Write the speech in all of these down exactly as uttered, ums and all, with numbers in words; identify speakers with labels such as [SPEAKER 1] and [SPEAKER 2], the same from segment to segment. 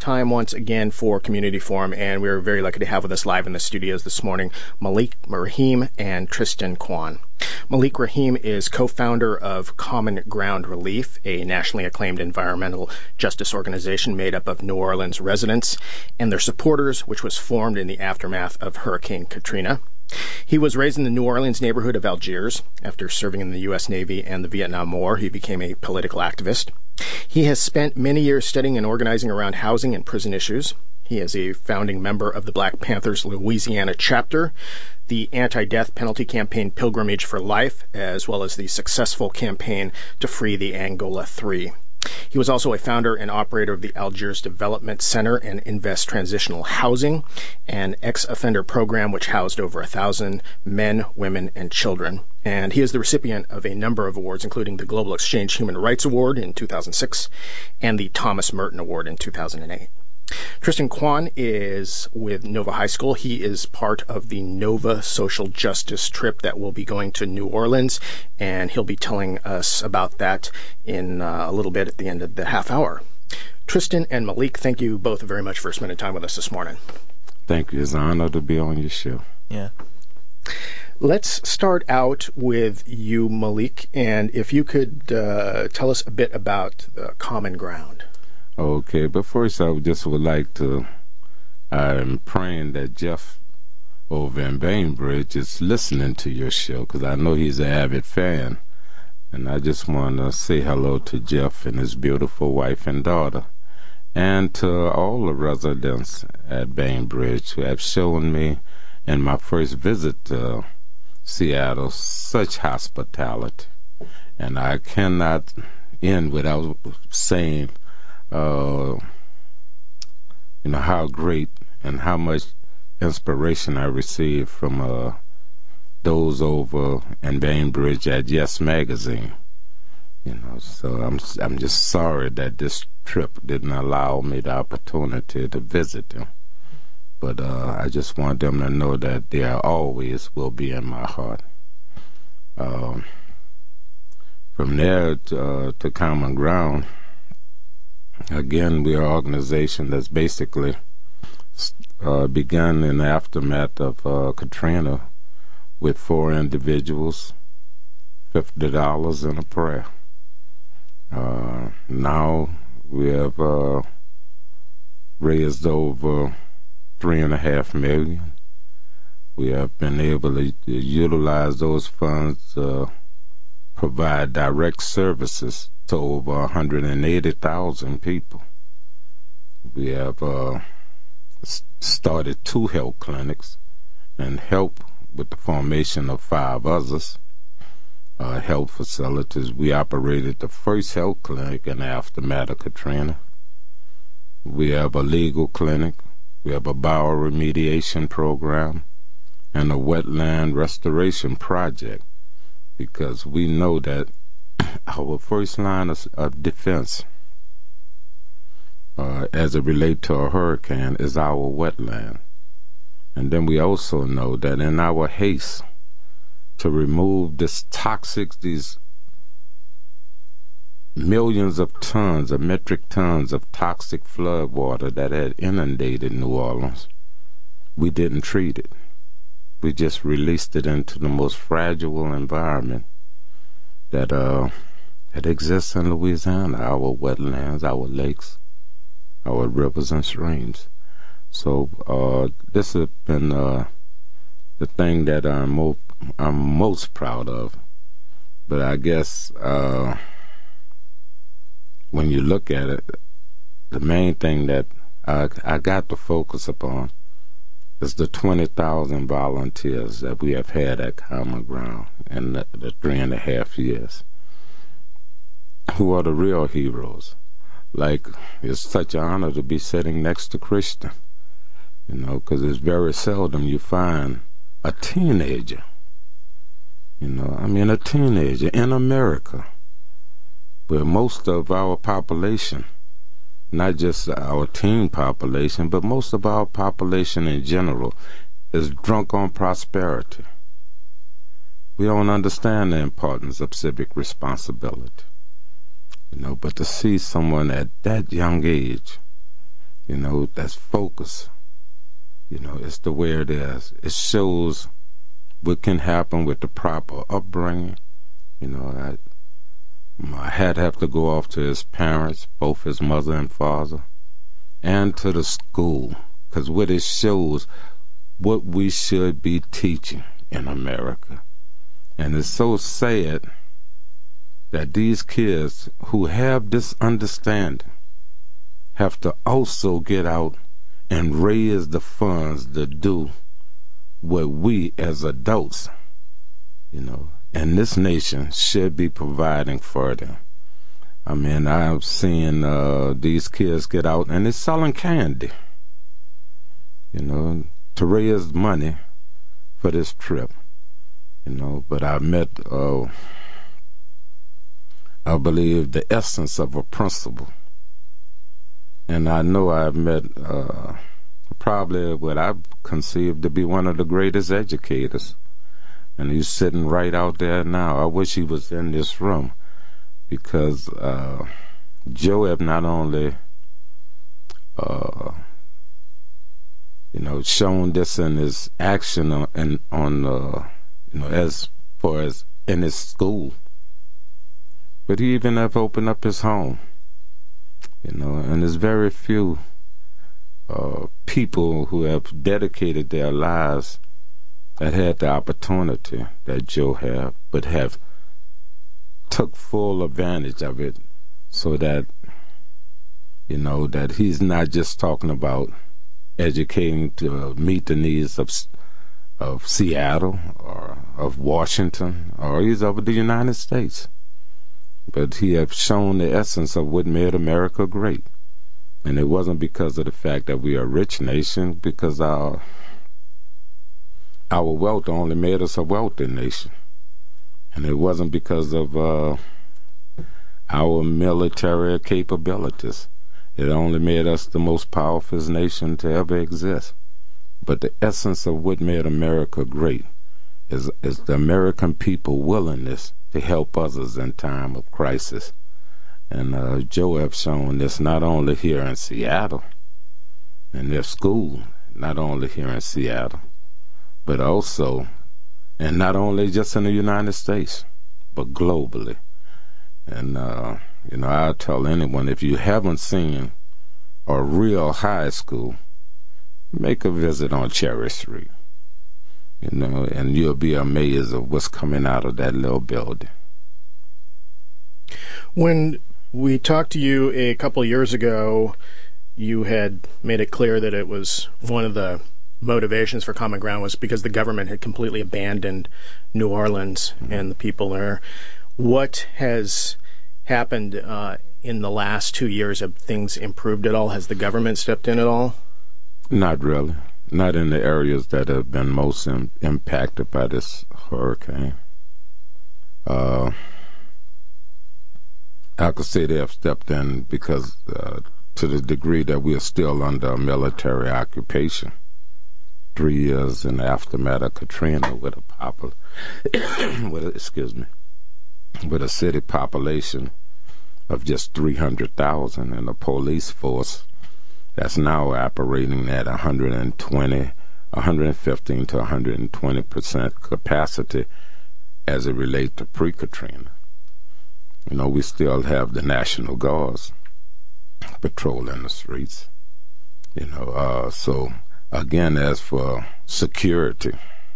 [SPEAKER 1] time once again for Community Forum, and we're very lucky to have with us live in the studios this morning Malik Rahim and Tristan Kwan. Malik Rahim is co-founder of Common Ground Relief, a nationally acclaimed environmental justice organization made up of New Orleans residents and their supporters, which was formed in the aftermath of Hurricane Katrina. He was raised in the New Orleans neighborhood of Algiers. After serving in the U S Navy and the Vietnam War, he became a political activist. He has spent many years studying and organizing around housing and prison issues. He is a founding member of the Black Panthers Louisiana chapter, the anti-death penalty campaign Pilgrimage for Life, as well as the successful campaign to free the Angola Three. He was also a founder and operator of the Algiers Development Center and Invest Transitional Housing, an ex-offender program which housed over a thousand men, women, and children. And he is the recipient of a number of awards, including the Global Exchange Human Rights Award in two thousand six and the Thomas Merton Award in two thousand eight. Tristan Kwan is with Nova High School. He is part of the Nova Social Justice trip that will be going to New Orleans, and he'll be telling us about that in uh, a little bit at the end of the half hour. Tristan and Malik, thank you both very much for spending time with us this morning.
[SPEAKER 2] Thank you. It's an honor to be on your show.
[SPEAKER 3] Yeah.
[SPEAKER 1] Let's start out with you, Malik, and if you could uh, tell us a bit about the Common Ground.
[SPEAKER 2] Okay, but first I just would like to, I'm praying that Jeff over in Bainbridge is listening to your show, because I know he's an avid fan. And I just want to say hello to Jeff and his beautiful wife and daughter, and to all the residents at Bainbridge who have shown me in my first visit to Seattle such hospitality. And I cannot end without saying Uh, you know, how great and how much inspiration I received from uh, those over in Bainbridge at Yes Magazine. You know, so I'm I'm just sorry that this trip didn't allow me the opportunity to visit them. But uh, I just want them to know that they always will be in my heart. Um, from there to, uh, to Common Ground. Again, we are an organization that's basically uh, begun in the aftermath of uh, Katrina with four individuals, fifty dollars and a prayer. Uh, now we have uh, raised over three and a half million. We have been able to utilize those funds to provide direct services to over one hundred eighty thousand people. We have uh, started two health clinics and helped with the formation of five others uh, health facilities. We operated the first health clinic in the aftermath of Katrina. We have a legal clinic. We have a bioremediation program and a wetland restoration project, because we know that our first line of, of defense uh, as it relates to a hurricane is our wetland. And then we also know that in our haste to remove this toxic, these millions of tons, of metric tons of toxic flood water that had inundated New Orleans, we didn't treat it. We just released it into the most fragile environment that uh, that exists in Louisiana, our wetlands, our lakes, our rivers and streams. So uh, this has been uh, the thing that I'm, mo- I'm most proud of. But I guess uh, when you look at it, the main thing that I, I got to focus upon is the twenty thousand volunteers that we have had at Common Ground in the, the three and a half years, who are the real heroes. Like, it's such an honor to be sitting next to Christian, you know, because it's very seldom you find a teenager, you know, I mean a teenager in America, where most of our population, not just our teen population, but most of our population in general, is drunk on prosperity. We don't understand the importance of civic responsibility. You know, but to see someone at that young age you know, that's focused. You know, it's the way it is. It shows what can happen with the proper upbringing. You know, I, my hat have to go off to his parents, both his mother and father, and to the school, because what it shows what we should be teaching in America. And it's so sad that these kids who have this understanding have to also get out and raise the funds to do what we as adults, you know, and this nation should be providing for them. I mean, I've seen uh, these kids get out and they're selling candy, you know, to raise money for this trip, you know. But I met, uh, I believe, the essence of a principle. And I know I've met uh, probably what I conceived to be one of the greatest educators. And he's sitting right out there now. I wish he was in this room, because uh, Joab not only, uh, you know, shown this in his action on, in, on uh, you know, as far as in his school, but he even have opened up his home. You know, and there's very few uh, people who have dedicated their lives that had the opportunity that Joe have, but have took full advantage of it, so that, you know, that he's not just talking about educating to meet the needs of of Seattle or of Washington or even of the United States, but he have shown the essence of what made America great. And it wasn't because of the fact that we are a rich nation, because our our wealth only made us a wealthy nation. And it wasn't because of uh, our military capabilities. It only made us the most powerful nation to ever exist. But the essence of what made America great is, is the American people willingness to help others in time of crisis. And uh, Joe have shown this not only here in Seattle, in their school, not only here in Seattle, but also, and not only just in the United States, but globally. And, uh, you know, I tell anyone, if you haven't seen a real high school, make a visit on Cherry Street, you know, and you'll be amazed of what's coming out of that little building.
[SPEAKER 1] When we talked to you a couple of years ago, you had made it clear that it was one of the motivations for Common Ground was because the government had completely abandoned New Orleans mm-hmm. and the people there. What has happened uh, in the last two years? Have things improved at all? Has the government stepped in at all?
[SPEAKER 2] Not really. Not in the areas that have been most im- impacted by this hurricane. Uh, I could say they have stepped in because uh, to the degree that we are still under a military occupation. Three years in the aftermath of Katrina, with a popul- with a, excuse me, with a city population of just three hundred thousand and a police force that's now operating at one hundred twenty, one hundred fifteen to one hundred twenty percent capacity as it relates to pre-Katrina. You know, we still have the National Guards patrolling the streets. You know, uh, so again, as for security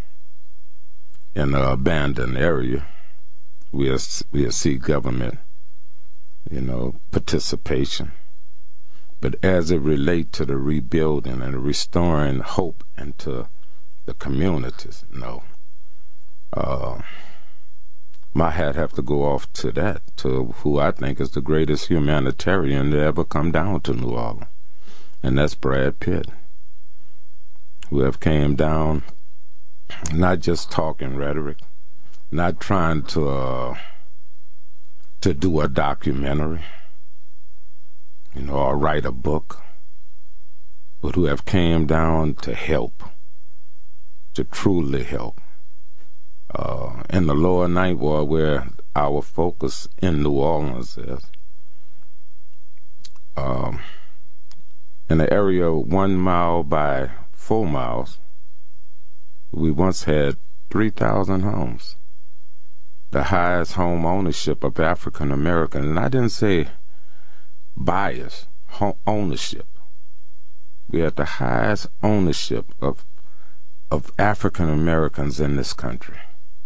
[SPEAKER 2] in an abandoned area, we'll, we'll see government, you know, participation. But as it relates to the rebuilding and restoring hope into the communities, no. Uh, my hat have to go off to that, to who I think is the greatest humanitarian to ever come down to New Orleans, and that's Brad Pitt, who have came down, not just talking rhetoric, not trying to uh, to do a documentary, you know, or write a book, but who have came down to help, to truly help. Uh, in the lower ninth ward, where our focus in New Orleans is, um, in the area one mile by four miles, we once had three thousand homes. The highest home ownership of African Americans. And I didn't say buyers, home ownership. We had the highest ownership of of African Americans in this country.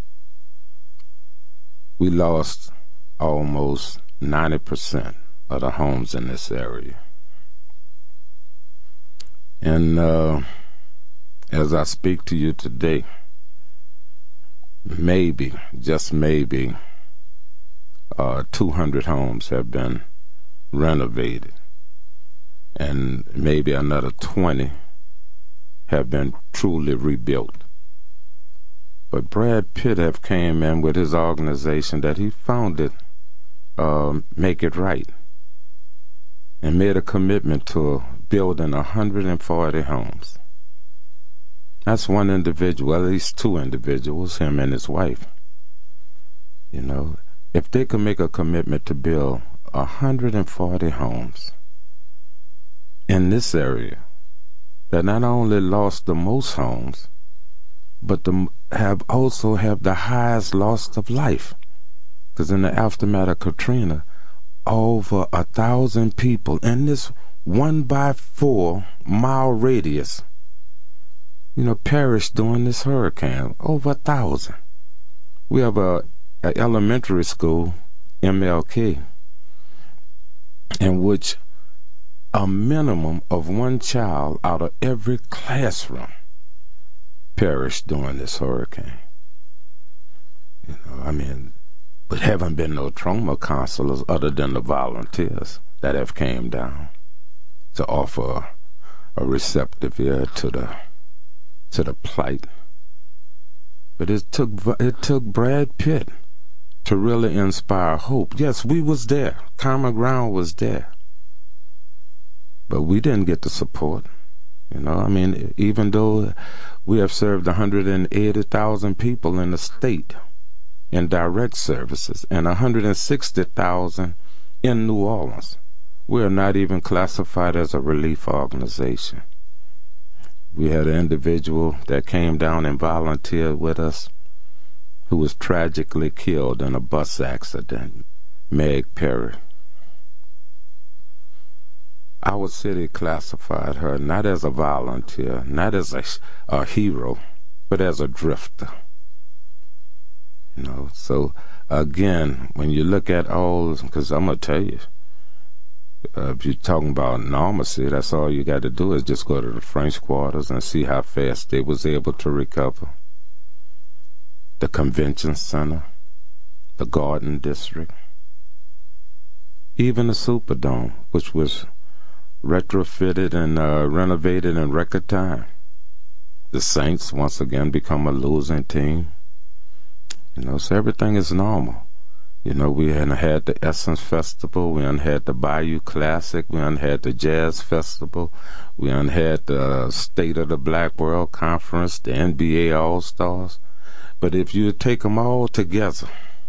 [SPEAKER 2] We lost almost ninety percent of the homes in this area. And uh, as I speak to you today, maybe, just maybe, uh, two hundred homes have been renovated, and maybe another twenty have been truly rebuilt. But Brad Pitt have came in with his organization that he founded, uh, Make It Right, and made a commitment to building one hundred forty homes. That's one individual, at least two individuals, him and his wife. You know, if they could make a commitment to build one hundred forty homes in this area, that not only lost the most homes, but the, have also have the highest loss of life. Because in the aftermath of Katrina, over a thousand people in this one by four mile radius, you know, perished during this hurricane. Over a thousand. We have a, a elementary school, M L K, in which a minimum of one child out of every classroom perished during this hurricane. You know, I mean, but haven't been no trauma counselors other than the volunteers that have came down to offer a receptive ear to the to the plight. But it took it took Brad Pitt to really inspire hope. Yes, we was there. Common Ground was there. But we didn't get the support. You know, I mean, even though we have served one hundred eighty thousand people in the state in direct services and one hundred sixty thousand in New Orleans, we are not even classified as a relief organization. We had an individual that came down and volunteered with us who was tragically killed in a bus accident, Meg Perry. Our city classified her not as a volunteer, not as a, a hero, but as a drifter. You know, so again, when you look at all, because I'm going to tell you, uh, if you're talking about normalcy, that's all you got to do is just go to the French Quarters and see how fast they was able to recover. The Convention Center, the Garden District, even the Superdome, which was retrofitted and uh, renovated in record time. The Saints once again become a losing team. You know, so everything is normal. You know, we had had the Essence Festival, we had the Bayou Classic, we had the Jazz Festival, we had the State of the Black World Conference, the N B A All-Stars. But if you take them all together,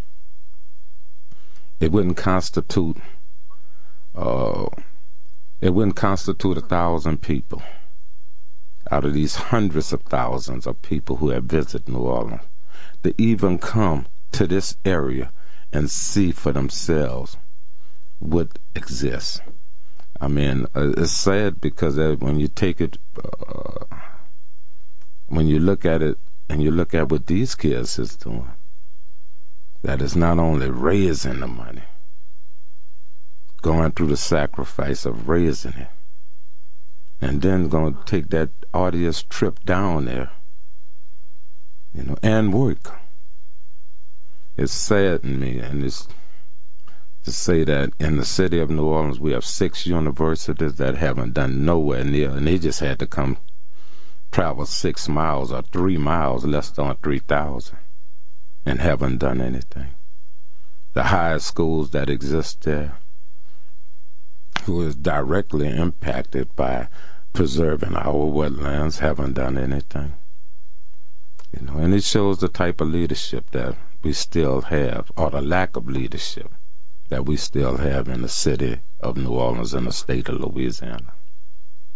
[SPEAKER 2] it wouldn't constitute uh, it wouldn't constitute a thousand people out of these hundreds of thousands of people who have visited New Orleans to even come to this area and see for themselves what exists. I mean, uh, it's sad because uh, when you take it, uh, when you look at it and you look at what these kids is doing, that is not only raising the money, going through the sacrifice of raising it, and then going to take that arduous trip down there, you know, and work. It's saddened me, and it's to say that in the city of New Orleans we have six universities that haven't done nowhere near, and they just had to come travel six miles or three miles, less than three thousand, and haven't done anything. The highest schools that exist there, who is directly impacted by preserving our wetlands, haven't done anything. You know, and it shows the type of leadership that we still have, or the lack of leadership that we still have in the city of New Orleans and the state of Louisiana.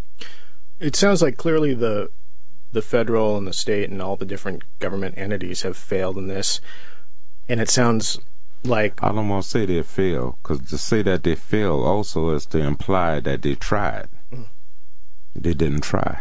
[SPEAKER 1] It sounds like clearly the the federal and the state and all the different government entities have failed in this. And it sounds like...
[SPEAKER 2] I don't want to say they failed, because to say that they failed also is to imply that they tried. Mm. They didn't try.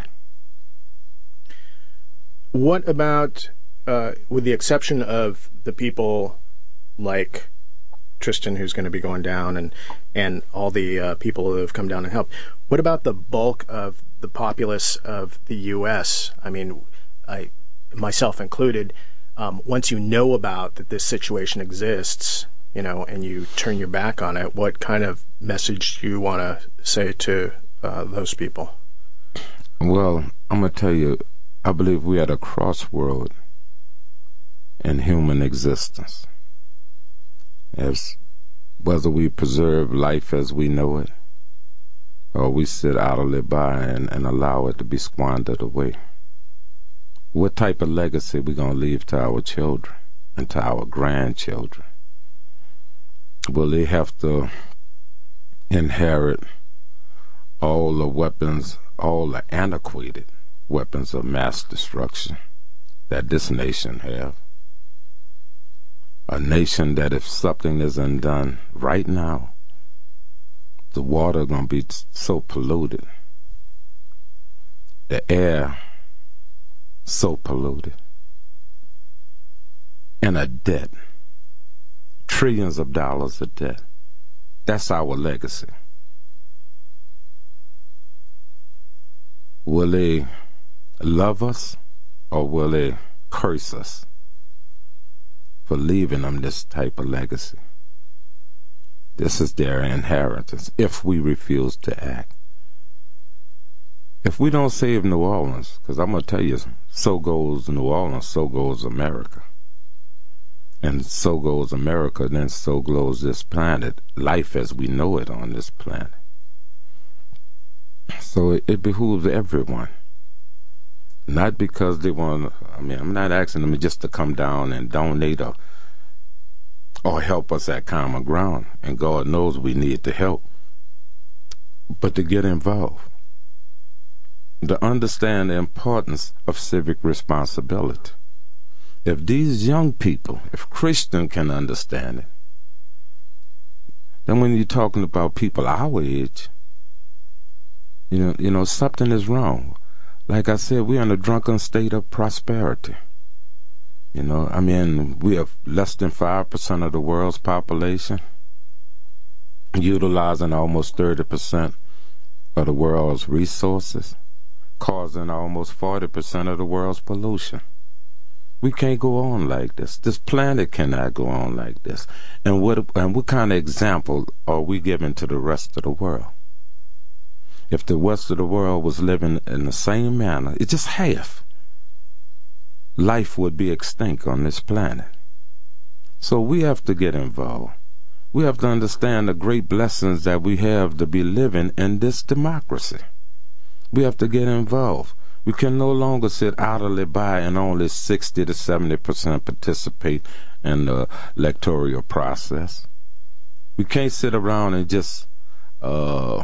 [SPEAKER 1] What about, uh, with the exception of the people like Tristan, who's going to be going down, and, and all the uh, people who have come down and helped, what about the bulk of the populace of the U S? I mean, I, myself included, um, once you know about that this situation exists, you know, and you turn your back on it, what kind of message do you want to say to uh, those people?
[SPEAKER 2] Well, I'm going to tell you, I believe we're at a crossroad in human existence. As whether we preserve life as we know it, or we sit idly by and, and allow it to be squandered away. What type of legacy we going to leave to our children and to our grandchildren? Will they have to inherit all the weapons, all the antiquated weapons of mass destruction that this nation have? A nation that if something isn't done right now, the water going to be so polluted, the air so polluted, and a debt, trillions of dollars of debt. That's our legacy. Will they love us, or will they curse us for leaving them this type of legacy? This is their inheritance if we refuse to act. If we don't save New Orleans, because I'm going to tell you, so goes New Orleans, so goes America. And so goes America, then so goes this planet, life as we know it on this planet. So it, it behooves everyone. Not because they want, I mean, I'm not asking them just to come down and donate or or help us at common ground, and God knows we need the help, but to get involved, to understand the importance of civic responsibility. If these young people, if Christian can understand it, then when you're talking about people our age, you know, you know, something is wrong. Like I said, we're in a drunken state of prosperity. You know, I mean, we have less than five percent of the world's population, utilizing almost thirty percent of the world's resources, causing almost forty percent of the world's pollution. We can't go on like this. This planet cannot go on like this. And what and what kind of example are we giving to the rest of the world? If the rest of the world was living in the same manner, it's just half, life would be extinct on this planet. So we have to get involved. We have to understand the great blessings that we have to be living in this democracy. We have to get involved. We can no longer sit idly by and only sixty to seventy percent participate in the electoral process. We can't sit around and just uh,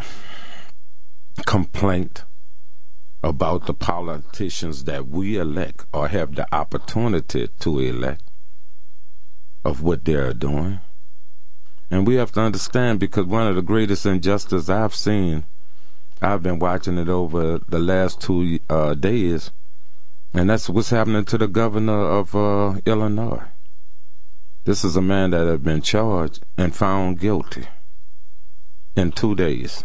[SPEAKER 2] complain about the politicians that we elect or have the opportunity to elect of what they're doing. And we have to understand, because one of the greatest injustices I've seen, I've been watching it over the last two uh, days, and that's what's happening to the governor of uh, Illinois. This is a man that had been charged and found guilty in two days.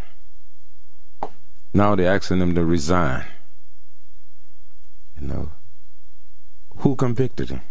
[SPEAKER 2] Now they're asking him to resign. You know, who convicted him?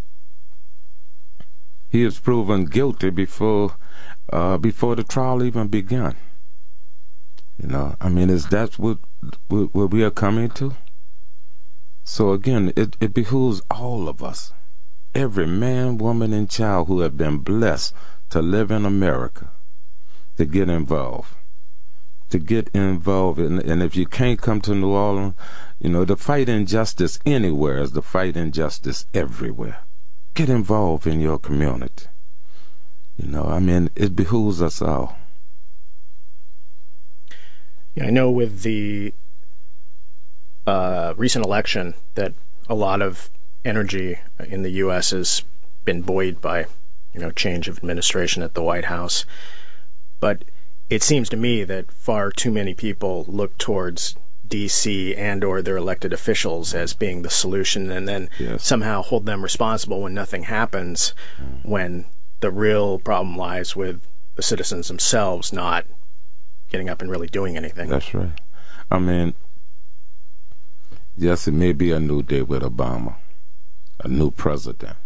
[SPEAKER 2] He was proven guilty before uh, before the trial even began. You know, I mean, is that what, what, what we are coming to? So again, it, it behooves all of us, every man, woman, and child who have been blessed to live in America, to get involved. To get involved, in, and if you can't come to New Orleans, you know, the fight injustice anywhere is the fight injustice everywhere. Get involved in your community. You know, I mean, it behooves us all. Yeah,
[SPEAKER 1] I know with the uh, recent election that a lot of energy in the U S has been buoyed by, you know, change of administration at the White House. But it seems to me that far too many people look towards D C and or their elected officials as being the solution, and then yes. somehow hold them responsible when nothing happens, mm. when the real problem lies with the citizens themselves not getting up and really doing anything.
[SPEAKER 2] That's right. I mean, yes, it may be a new day with Obama, a new president,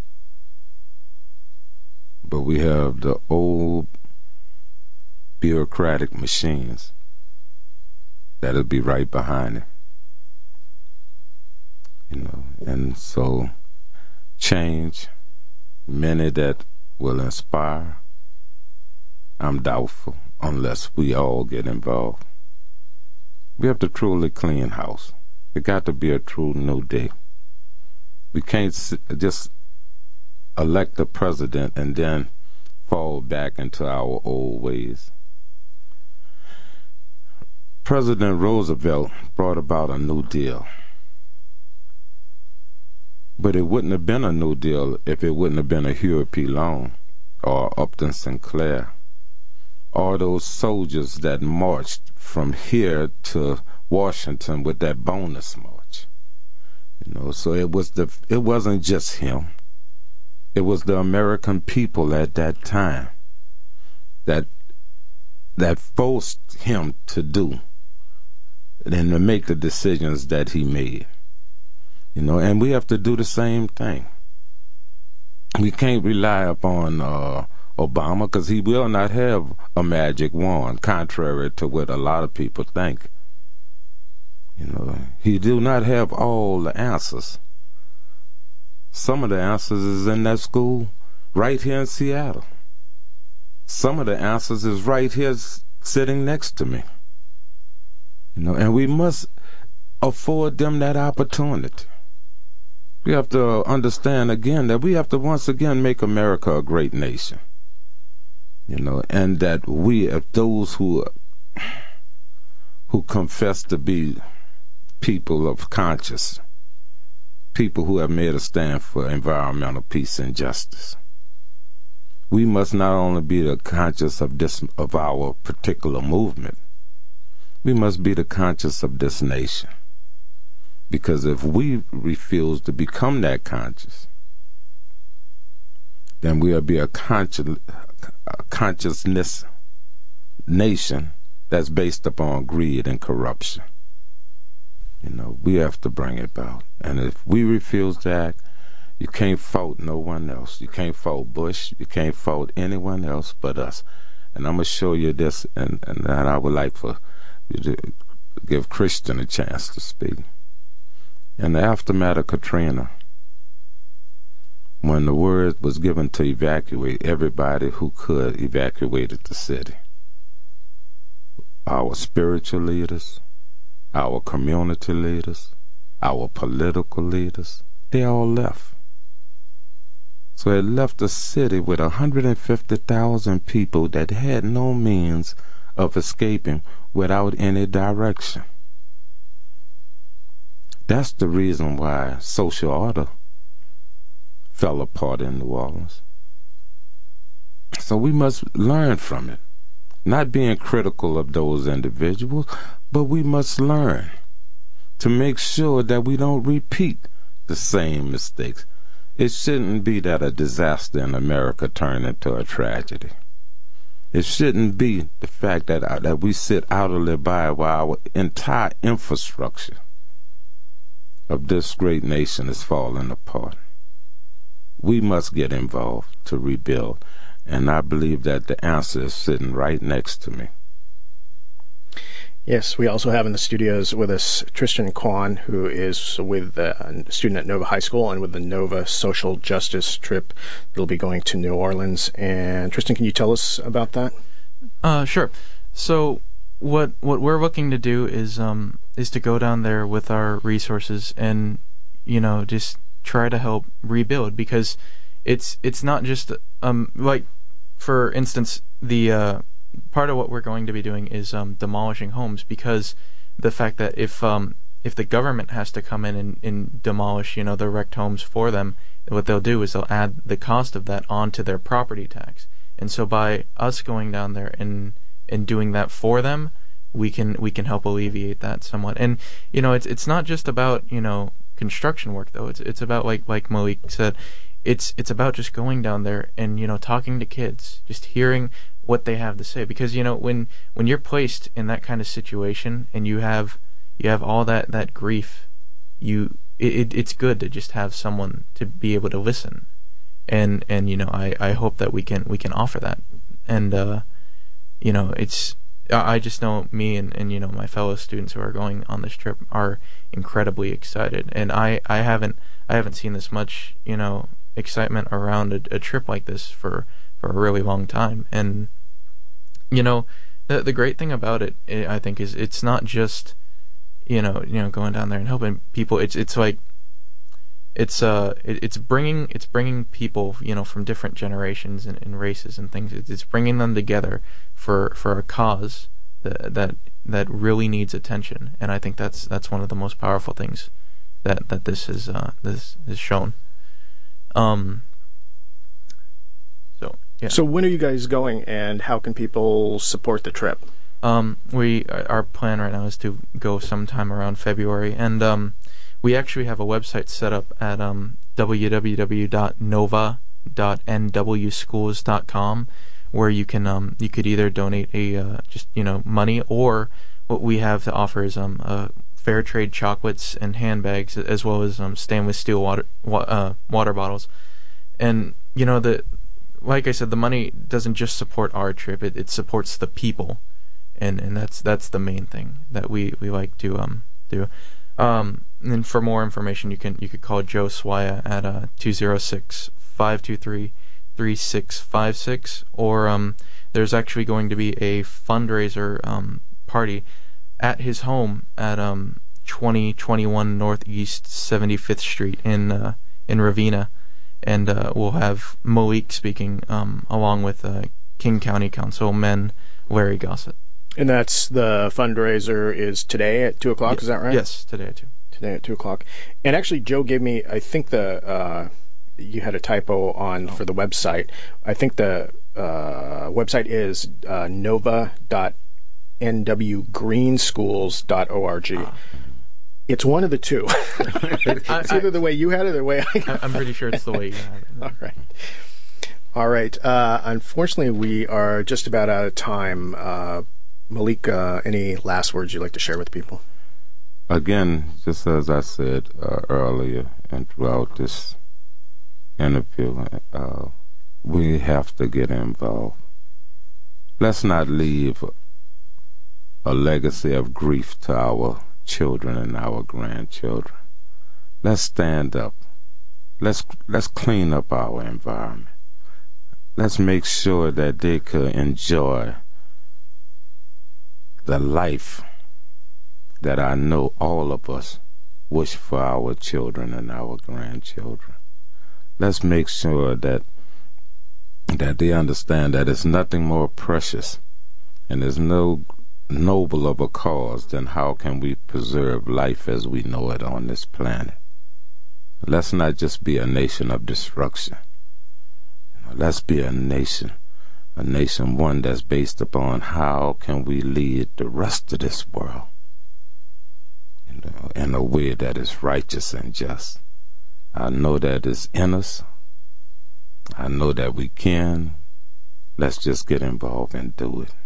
[SPEAKER 2] but we have the old bureaucratic machines that'll be right behind it, you know. And so, change, many that will inspire, I'm doubtful unless we all get involved. We have to truly clean house. It got to be a true new day. We can't just elect a president and then fall back into our old ways. President Roosevelt brought about a New Deal. But it wouldn't have been a New Deal if it wouldn't have been a Huey P. Long or Upton Sinclair, or those soldiers that marched from here to Washington with that bonus march. You know, so it was the it wasn't just him. It was the American people at that time that that forced him to do and to make the decisions that he made. You know, and we have to do the same thing. We can't rely upon uh, Obama, because he will not have a magic wand, contrary to what a lot of people think. You know, he do not have all the answers. Some of the answers is in that school right here in Seattle. Some of the answers is right here sitting next to me. You know, and we must afford them that opportunity. We have to understand again that we have to once again make America a great nation. You know, and that we, those who who confess to be people of conscience, people who have made a stand for environmental peace and justice, we must not only be the conscious of this of our particular movement, we must be the conscious of this nation. Because if we refuse to become that conscious, then we'll be a, conscious, a consciousness nation that's based upon greed and corruption. You know, we have to bring it about. And if we refuse to act, you can't fault no one else. You can't fault Bush. You can't fault anyone else but us. And I'm going to show you this, and, and I would like for you to give Christian a chance to speak. In the aftermath of Katrina, when the word was given to evacuate, everybody who could evacuated the city. Our spiritual leaders, our community leaders, our political leaders, they all left. So it left the city with one hundred fifty thousand people that had no means of escaping without any direction. That's the reason why social order fell apart in New Orleans. So we must learn from it. Not being critical of those individuals, but we must learn to make sure that we don't repeat the same mistakes. It shouldn't be that a disaster in America turned into a tragedy. It shouldn't be the fact that, uh, that we sit idly by while our entire infrastructure of this great nation is falling apart. We must get involved to rebuild, and I believe that the answer is sitting right next to me.
[SPEAKER 1] Yes, we also have in the studios with us Tristan Kwan, who is with uh, a student at Nova High School and with the Nova Social Justice trip that'll be going to New Orleans. And Tristan, can you tell us about that?
[SPEAKER 3] Uh, sure. So what what we're looking to do is um is to go down there with our resources and, you know, just try to help rebuild, because it's it's not just um like, for instance, the uh part of what we're going to be doing is um demolishing homes, because the fact that if um if the government has to come in and, and demolish, you know, the wrecked homes for them, what they'll do is they'll add the cost of that onto their property tax. And so by us going down there and and doing that for them, we can we can help alleviate that somewhat. And you know, it's it's not just about, you know, construction work though. It's it's about, like like Malik said, it's it's about just going down there and, you know, talking to kids, just hearing what they have to say. Because, you know, when when you're placed in that kind of situation and you have you have all that, that grief, you it, it's good to just have someone to be able to listen. And and you know, I, I hope that we can we can offer that. And uh you know, it's I just know me and, and you know, my fellow students who are going on this trip are incredibly excited, and I, I haven't I haven't seen this much, you know, excitement around a, a trip like this for, for a really long time. And you know, the the great thing about it, I think, is it's not just, you know you know going down there and helping people. It's it's like it's uh it, it's bringing it's bringing people, you know, from different generations and, and races and things. It's, it's bringing them together for for a cause that that that really needs attention. And I think that's that's one of the most powerful things that that this is uh this is shown. Um. So yeah.
[SPEAKER 1] So when are you guys going, and how can people support the trip?
[SPEAKER 3] Um. We our plan right now is to go sometime around February, and um. We actually have a website set up at um, w w w dot nova dot n w schools dot com, where you can um, you could either donate a uh, just you know money, or what we have to offer is um uh, fair trade chocolates and handbags, as well as um stainless steel water wa- uh, water bottles. And you know, the like I said, the money doesn't just support our trip; it, it supports the people, and and that's that's the main thing that we, we like to um do. Um, and for more information, you can you could call Joe Swaya at uh, two oh six, five two three, three six five six, or um, there's actually going to be a fundraiser um, party at his home at um, twenty twenty-one Northeast seventy-fifth Street in uh, in Ravenna, and uh, we'll have Malik speaking um, along with uh, King County Councilman Larry Gossett.
[SPEAKER 1] And that's the fundraiser is today at two o'clock.
[SPEAKER 3] Yeah,
[SPEAKER 1] is that right?
[SPEAKER 3] Yes, today at two.
[SPEAKER 1] Today at two o'clock. And actually, Joe gave me, I think the uh, you had a typo on oh. for the website. I think the uh, website is uh, nova dot n w green schools dot org. Ah. It's one of the two. It's I, either I, the way you had it or the way I got it.
[SPEAKER 3] I'm pretty sure it's the way you had it.
[SPEAKER 1] All right. All right. Uh, unfortunately, we are just about out of time. Uh, Malik, uh, any last words you'd like to share with people?
[SPEAKER 2] Again, just as I said uh, earlier and throughout this interview, uh, we have to get involved. Let's not leave a legacy of grief to our children and our grandchildren. Let's stand up. Let's let's clean up our environment. Let's make sure that they could enjoy the life that I know all of us wish for our children and our grandchildren. Let's make sure that that they understand that it's nothing more precious and there's no noble of a cause than how can we preserve life as we know it on this planet. Let's not just be a nation of destruction. You know, let's be a nation A nation, one that's based upon how can we lead the rest of this world in a, in a way that is righteous and just. I know that it's in us. I know that we can. Let's just get involved and do it.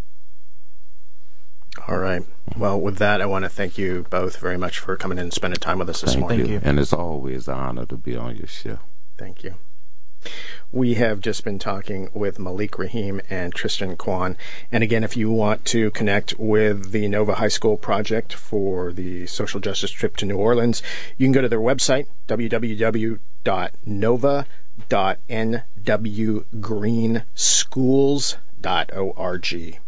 [SPEAKER 1] All right. Well, with that, I want to thank you both very much for coming in and spending time with us this
[SPEAKER 2] thank
[SPEAKER 1] morning.
[SPEAKER 2] You. And it's always an honor to be on your show.
[SPEAKER 1] Thank you. We have just been talking with Malik Rahim and Tristan Kwan. And again, if you want to connect with the Nova High School project for the social justice trip to New Orleans, you can go to their website, w w w dot nova dot n w green schools dot org.